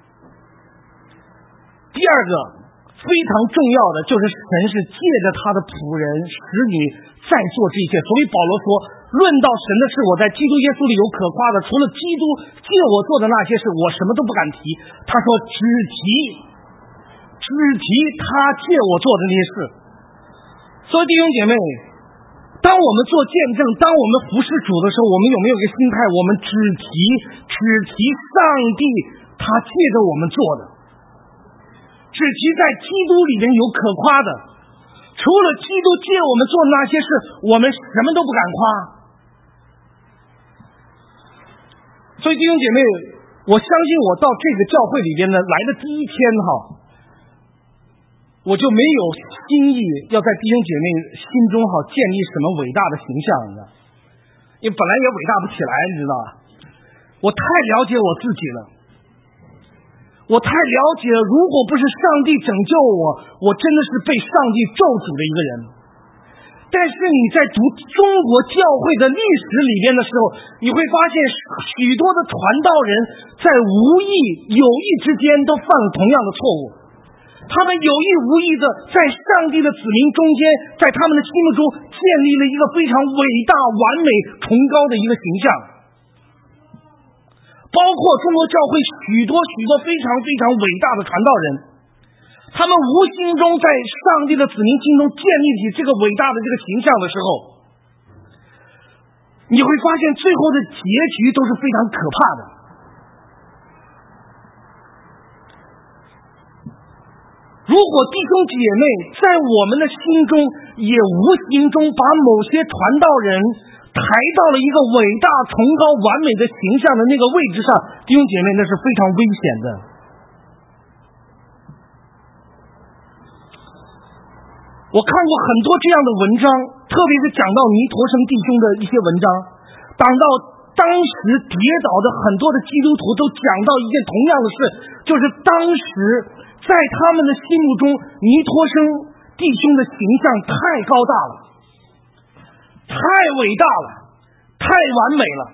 第二个非常重要的就是神是借着他的仆人使女在做这些。所以保罗说，论到神的事，我在基督耶稣里有可夸的，除了基督借我做的那些事，我什么都不敢提。他说只提只提他借我做的那些事。所以弟兄姐妹，当我们做见证，当我们服侍主的时候，我们有没有一个心态，我们只提只提上帝他借着我们做的，只提在基督里面有可夸的，除了基督借我们做那些事，我们什么都不敢夸。所以弟兄姐妹，我相信我到这个教会里边呢来的第一天哈，我就没有心意要在弟兄姐妹心中哈建立什么伟大的形象，你知道，因为本来也伟大不起来，你知道吧？我太了解我自己了，我太了解了，如果不是上帝拯救我，我真的是被上帝咒诅的一个人。但是你在读中国教会的历史里边的时候，你会发现许多的传道人在无意有意之间都犯了同样的错误，他们有意无意的在上帝的子民中间，在他们的心目中建立了一个非常伟大完美崇高的一个形象，包括中国教会许多许多非常非常伟大的传道人，他们无形中在上帝的子民心中建立起这个伟大的这个形象的时候，你会发现最后的结局都是非常可怕的。如果弟兄姐妹在我们的心中也无形中把某些传道人抬到了一个伟大崇高完美的形象的那个位置上，弟兄姐妹，那是非常危险的。我看过很多这样的文章，特别是讲到尼陀生弟兄的一些文章，讲到当时跌倒的很多的基督徒都讲到一件同样的事，就是当时在他们的心目中，尼陀生弟兄的形象太高大了，太伟大了，太完美了。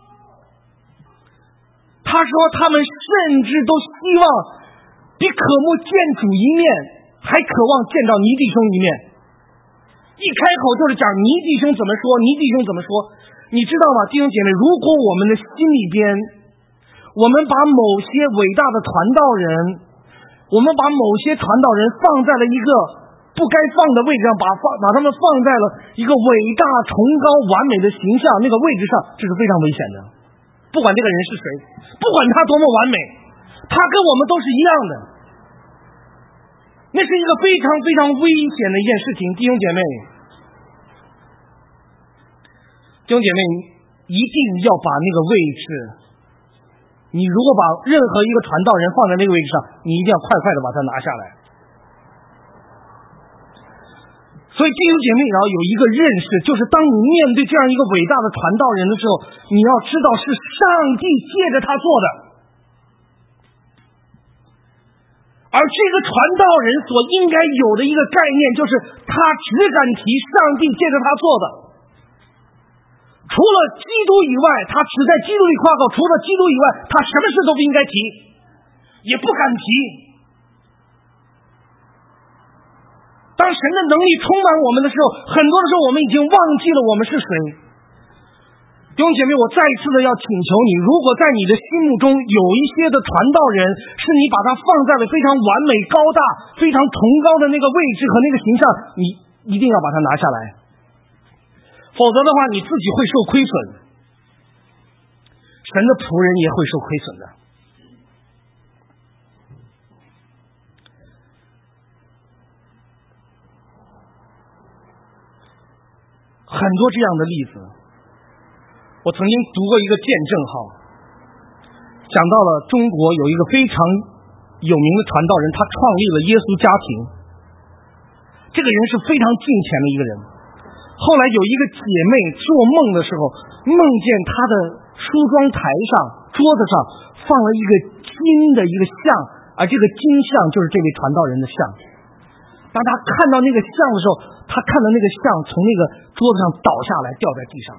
他说他们甚至都希望比渴慕见主一面还渴望见到尼弟兄一面。一开口就是讲尼弟兄怎么说，尼弟兄怎么说。你知道吗，弟兄姐妹，如果我们的心里边，我们把某些伟大的传道人，我们把某些传道人放在了一个不该放的位置上，把放把他们放在了一个伟大崇高完美的形象那个位置上，这是非常危险的。不管这个人是谁，不管他多么完美，他跟我们都是一样的，那是一个非常非常危险的一件事情。弟兄姐妹弟兄姐妹一定要把那个位置，你如果把任何一个传道人放在那个位置上，你一定要快快的把它拿下来。所以弟兄姐妹也要有一个认识，就是当你面对这样一个伟大的传道人的时候，你要知道是上帝借着他做的，而这个传道人所应该有的一个概念，就是他只敢提上帝借着他做的，除了基督以外，他只在基督里夸口，除了基督以外，他什么事都不应该提，也不敢提。当神的能力充满我们的时候，很多的时候我们已经忘记了我们是谁。弟兄姐妹，我再一次的要请求你，如果在你的心目中有一些的传道人，是你把他放在了非常完美高大非常崇高的那个位置和那个形象，你一定要把它拿下来， 否则的话你自己会受亏损，神的仆人也会受亏损的。很多这样的例子，我曾经读过一个见证号，讲到了中国有一个非常有名的传道人，他创立了耶稣家庭。这个人是非常敬虔的一个人。后来有一个姐妹做梦的时候，梦见她的梳妆台上、桌子上放了一个金的一个像，而这个金像就是这位传道人的像。当她看到那个像的时候，她看到那个像从那个桌子上倒下来，掉在地上。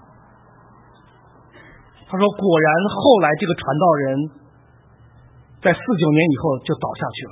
她说果然后来这个传道人在四九年以后就倒下去了。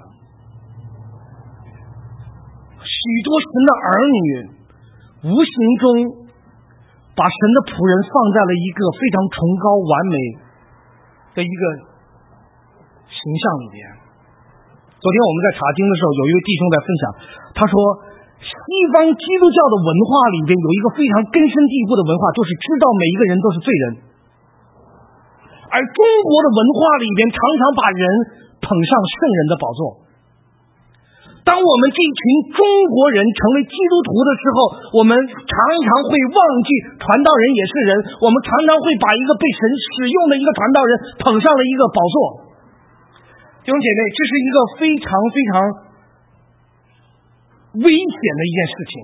许多神的儿女无形中把神的仆人放在了一个非常崇高完美的一个形象里边。昨天我们在查经的时候，有一位弟兄在分享，他说西方基督教的文化里边有一个非常根深蒂固的文化，就是知道每一个人都是罪人，而中国的文化里边常常把人捧上圣人的宝座。当我们这群中国人成为基督徒的时候，我们常常会忘记传道人也是人，我们常常会把一个被神使用的一个传道人捧上了一个宝座。弟兄姐妹，这是一个非常非常危险的一件事情。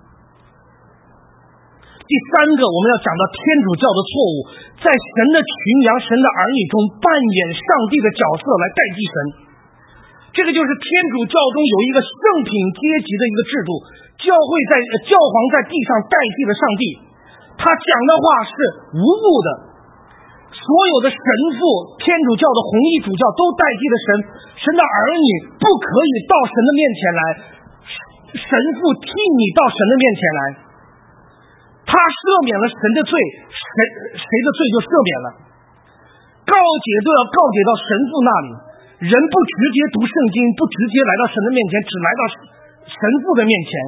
第三个，我们要讲到天主教的错误，在神的群羊、神的儿女中扮演上帝的角色来代替神。这个就是天主教中有一个圣品阶级的一个制度，教会在教皇在地上代替了上帝，他讲的话是无误的。所有的神父、天主教的红衣主教都代替了神，神的儿女不可以到神的面前来，神父替你到神的面前来，他赦免了神的罪，谁谁的罪就赦免了。告解都要告解到神父那里，人不直接读圣经，不直接来到神的面前，只来到神父的面前。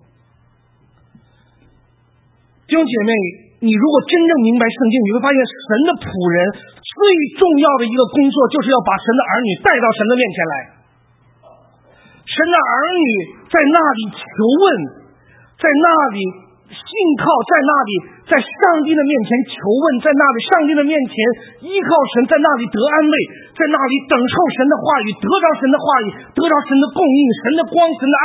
弟兄姐妹，你如果真正明白圣经，你会发现神的仆人最重要的一个工作，就是要把神的儿女带到神的面前来。神的儿女在那里求问，在那里信靠，在那里在上帝的面前求问，在那里上帝的面前依靠神，在那里得安慰，在那里等候神的话语，得着神的话语，得着神的供应，神的光，神的爱，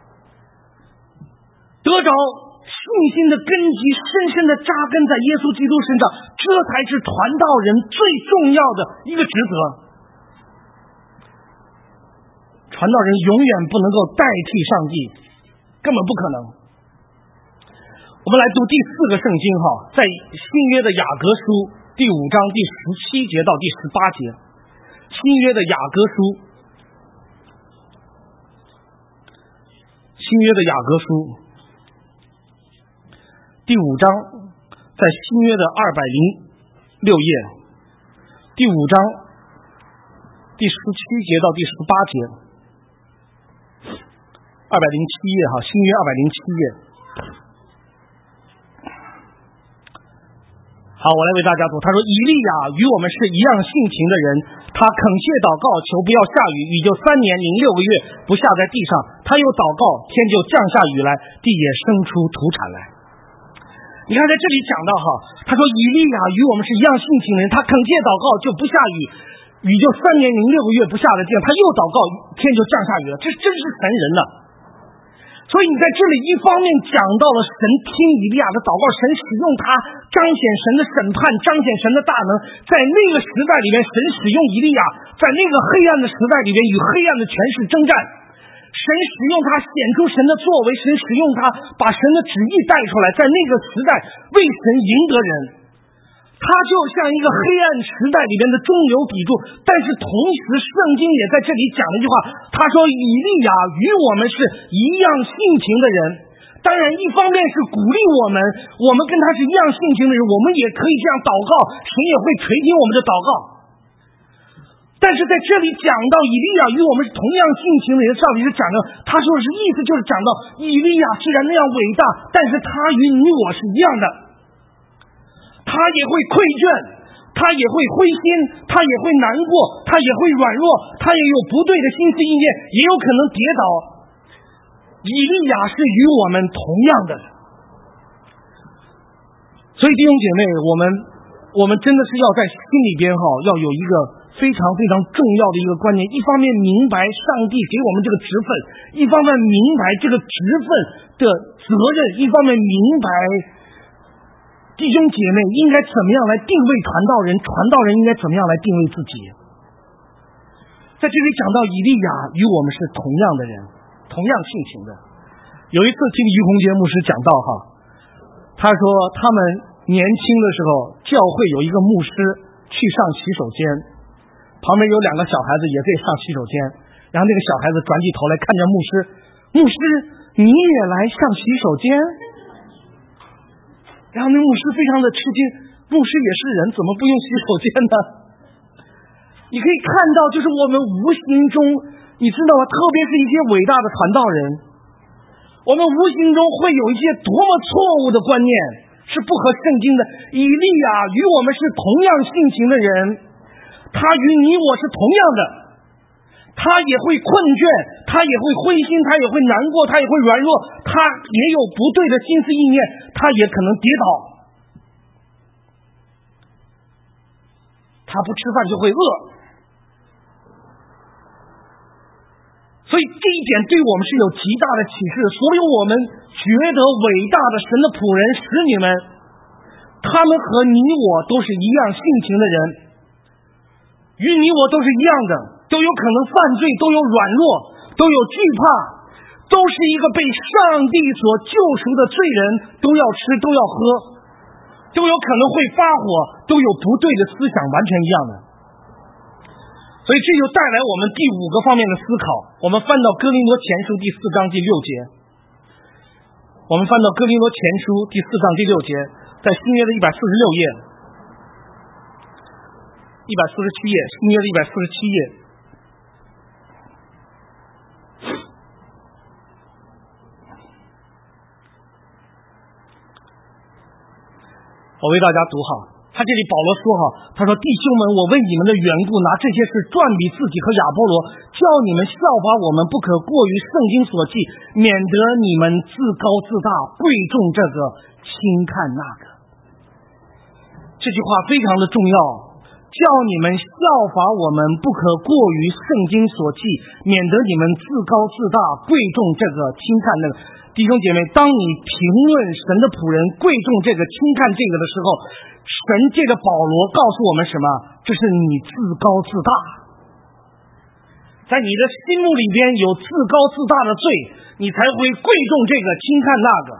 得着信心的根基深深的扎根在耶稣基督身上，这才是传道人最重要的一个职责。传道人永远不能够代替上帝，根本不可能。我们来读第四个圣经哈，在新约的雅各书第五章第十七节到第十八节，新约的雅各书，新约的雅各书第五章，在新约的二百零六页，第五章第十七节到第十八节，二百零七页哈，新约二百零七页。好，我来为大家读。他说：以利亚与我们是一样性情的人，他恳切祷告，求不要下雨，雨就三年零六个月不下在地上。他又祷告，天就降下雨来，地也生出土产来。你看在这里讲到哈，他说以利亚与我们是一样性情的人，他恳切祷告就不下雨，雨就三年零六个月不下在地上。他又祷告，天就降下雨了。这真是神人呢。所以你在这里一方面讲到了神听以利亚的祷告，神使用他彰显神的审判，彰显神的大能。在那个时代里面，神使用以利亚，在那个黑暗的时代里面与黑暗的权势征战，神使用他显出神的作为，神使用他把神的旨意带出来，在那个时代为神赢得人。他就像一个黑暗时代里面的中流砥柱，但是同时圣经也在这里讲了一句话，他说以利亚与我们是一样性情的人。当然一方面是鼓励我们，我们跟他是一样性情的人，我们也可以这样祷告，神也会垂听我们的祷告。但是在这里讲到以利亚与我们是同样性情的人，上帝是讲到，他说的是意思就是讲到以利亚虽然那样伟大，但是他与你我是一样的。 他也会溃倦，他也会灰心，他也会难过，他也会软弱，他也有不对的心思意念，也有可能跌倒。以利亚是与我们同样的。所以弟兄姐妹，我们我们真的是要在心里边哈，要有一个非常非常重要的一个观念，一方面明白上帝给我们这个职分，一方面明白这个职分的责任，一方面明白弟兄姐妹应该怎么样来定位传道人，传道人应该怎么样来定位自己。在这里讲到以利亚与我们是同样的人，同样性情的。有一次听于洪杰牧师讲到哈，他说他们年轻的时候教会有一个牧师去上洗手间，旁边有两个小孩子也在上洗手间，然后那个小孩子转起头来看见牧师，牧师你也来上洗手间？然后那牧师非常的吃惊，牧师也是人，怎么不用洗手间呢？你可以看到，就是我们无形中，你知道吗？特别是一些伟大的传道人，我们无形中会有一些多么错误的观念，是不合圣经的。以利亚与我们是同样性情的人，他与你我是同样的，他也会困倦，他也会灰心，他也会难过，他也会软弱，他也有不对的心思意念，他也可能跌倒，他不吃饭就会饿。所以这一点对我们是有极大的启示。所有我们觉得伟大的神的仆人、使女们，他们和你我都是一样性情的人，与你我都是一样的，都有可能犯罪，都有软弱，都有惧怕，都是一个被上帝所救赎的罪人，都要吃，都要喝，都有可能会发火，都有不对的思想，完全一样的。所以这就带来我们第五个方面的思考。我们翻到哥林多前书第四章第六节，我们翻到哥林多前书第四章第六节，在新约的一百四十六页，一百四十七页，新约的一百四十七页。我为大家读哈。他这里保罗说哈，他说弟兄们，我为你们的缘故，拿这些事转比自己和亚波罗，叫你们效法我们，不可过于圣经所记，免得你们自高自大，贵重这个，轻看那个。这句话非常的重要，叫你们效法我们，不可过于圣经所记，免得你们自高自大，贵重这个，轻看那个。弟兄姐妹，当你评论神的仆人贵重这个轻看这个的时候，神借着保罗告诉我们什么？这是你自高自大，在你的心目里边有自高自大的罪，你才会贵重这个轻看那个。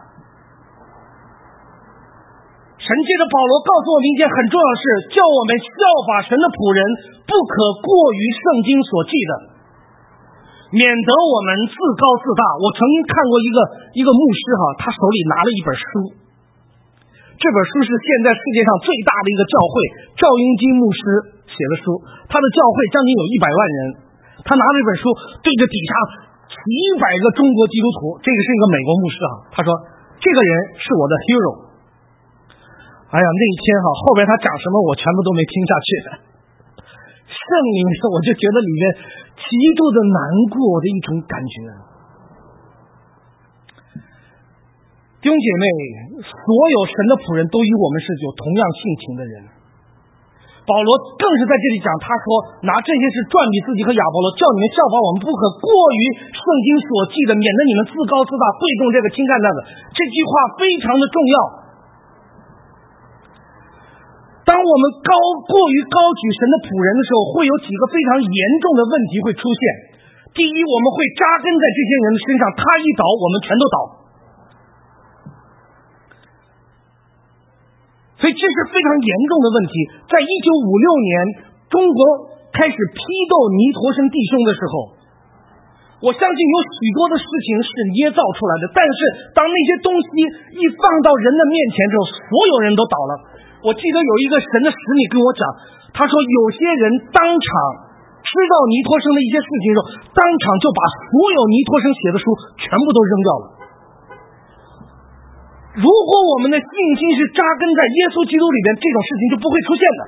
神借着保罗告诉我们一件很重要的事，叫我们效法神的仆人，不可过于圣经所记的，免得我们自高自大。我曾经看过一个一个牧师哈，他手里拿了一本书，这本书是现在世界上最大的一个教会赵英金牧师写的书，他的教会将近有一百万人，他拿了一本书对着底下几百个中国基督徒，这个是一个美国牧师啊，他说这个人是我的 hero。 哎呀，那一天哈，后边他讲什么我全部都没听下去的，圣灵我就觉得里面极度的难过的一种感觉。弟兄姐妹，所有神的仆人都与我们是有同样性情的人。保罗更是在这里讲，他说拿这些事转比自己和亚波罗，叫你们效法我们，不可过于圣经所记的，免得你们自高自大，贵重这个轻看那个。这句话非常的重要。当我们高过于高举神的仆人的时候，会有几个非常严重的问题会出现。第一，我们会扎根在这些人的身上，他一倒我们全都倒。所以这是非常严重的问题。在一九五六年中国开始批斗尼陀生弟兄的时候，我相信有许多的事情是捏造出来的，但是当那些东西一放到人的面前之后，所有人都倒了。我记得有一个神的使女跟我讲，他说有些人当场知道尼陀生的一些事情之后，当场就把所有尼陀生写的书全部都扔掉了。 如果我们的信心是扎根在耶稣基督里边，这种事情就不会出现的。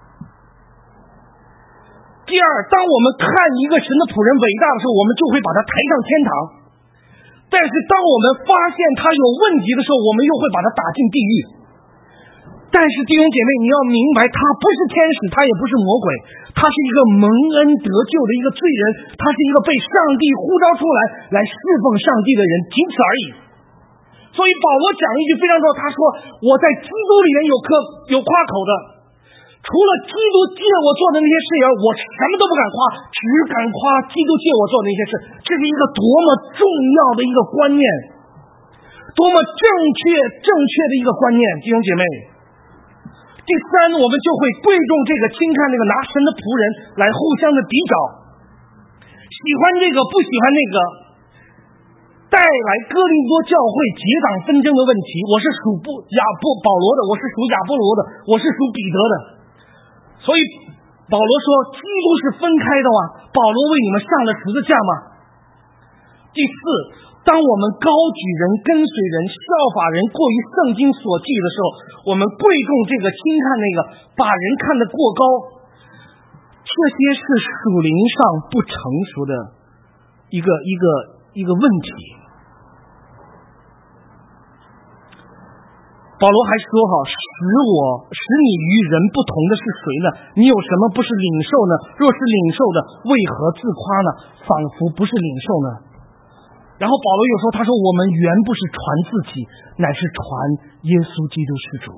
第二，当我们看一个神的仆人伟大的时候，我们就会把他抬上天堂。但是当我们发现他有问题的时候，我们又会把他打进地狱。但是弟兄姐妹，你要明白，他不是天使，他也不是魔鬼，他是一个蒙恩得救的一个罪人，他是一个被上帝呼召出来来侍奉上帝的人，仅此而已。所以保罗讲一句非常重要，他说我在基督里面有可有夸口的，除了基督借我做的那些事以外，我什么都不敢夸，只敢夸基督借我做的那些事。这是一个多么重要的一个观念，多么正确正确的一个观念，弟兄姐妹。第三，我们就会贵重这个轻看这个，拿神的仆人来互相的比较，喜欢这个不喜欢那个，带来哥林多教会结党纷争的问题。我是属不亚波保罗的，我是属亚波罗的，我是属彼得的。所以保罗说基督是分开的吗？保罗为你们上了十字架吗？第四，当我们高举人、跟随人、效法人过于圣经所记的时候，我们贵重这个轻看那个，把人看得过高，这些是属灵上不成熟的一个一个一个问题。保罗还说哈，使我使你与人不同的是谁呢？你有什么不是领受呢？若是领受的，为何自夸呢？仿佛不是领受呢？然后保罗又说，他说我们原不是传自己，乃是传耶稣基督是主。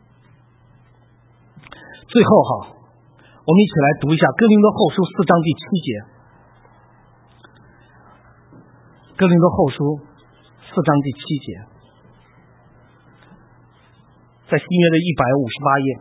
最后哈，我们一起来读一下哥林多后书四章第七节。哥林多后书四章第七节，在新约的一百五十八页，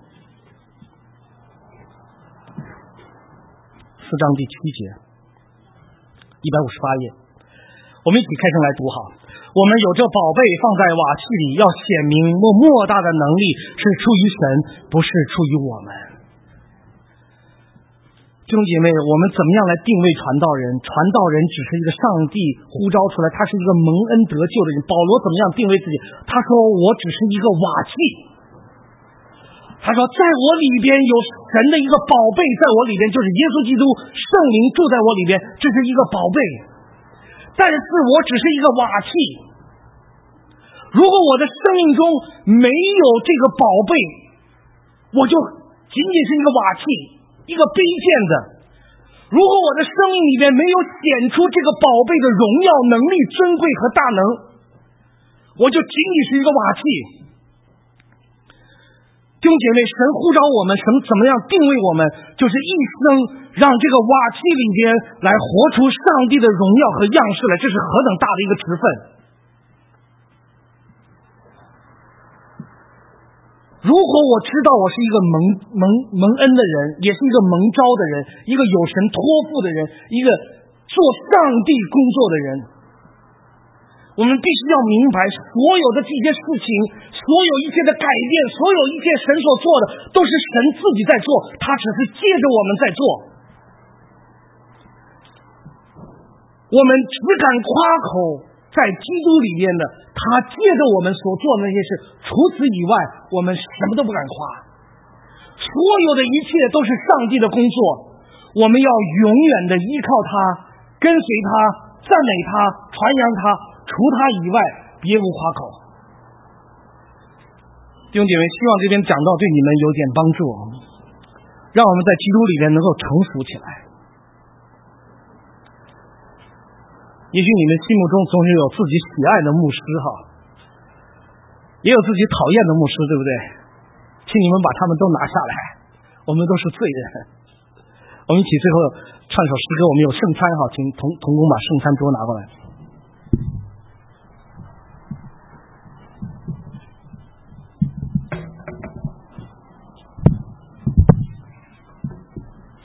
四章第七节，一百五十八页，我们一起开声来读好。我们有这宝贝放在瓦器里，要显明莫莫大的能力是出于神，不是出于我们。弟兄姐妹，我们怎么样来定位传道人？传道人只是一个上帝呼召出来，他是一个蒙恩得救的人。保罗怎么样定位自己？他说我只是一个瓦器。他说在我里边有神的一个宝贝，在我里边就是耶稣基督，圣灵住在我里边，这是一个宝贝。但是我只是一个瓦器，如果我的生命中没有这个宝贝，我就仅仅是一个瓦器，一个卑贱的。如果我的生命里面没有显出这个宝贝的荣耀、能力、尊贵和大能，我就仅仅是一个瓦器。弟兄姐妹，神呼召我们，神怎么样定位我们，就是一生让这个瓦器里边来活出上帝的荣耀和样式来，这是何等大的一个职分。如果我知道我是一个蒙蒙蒙恩的人，也是一个蒙召的人，一个有神托付的人，一个做上帝工作的人，我们必须要明白，所有的这些事情，所有一切的改变，所有一切神所做的，都是神自己在做，他只是借着我们在做。我们只敢夸口在基督里面的他借着我们所做的那些事，除此以外我们什么都不敢夸。所有的一切都是上帝的工作，我们要永远的依靠他，跟随他，赞美他，传扬他，除他以外别无夸口。弟兄姐妹，希望这边讲到对你们有点帮助，让我们在基督里面能够成熟起来。也许你们心目中总是有自己喜爱的牧师哈，也有自己讨厌的牧师，对不对？请你们把他们都拿下来，我们都是罪人。我们一起最后唱一首诗歌，我们有圣餐哈，请童童工把圣餐桌拿过来。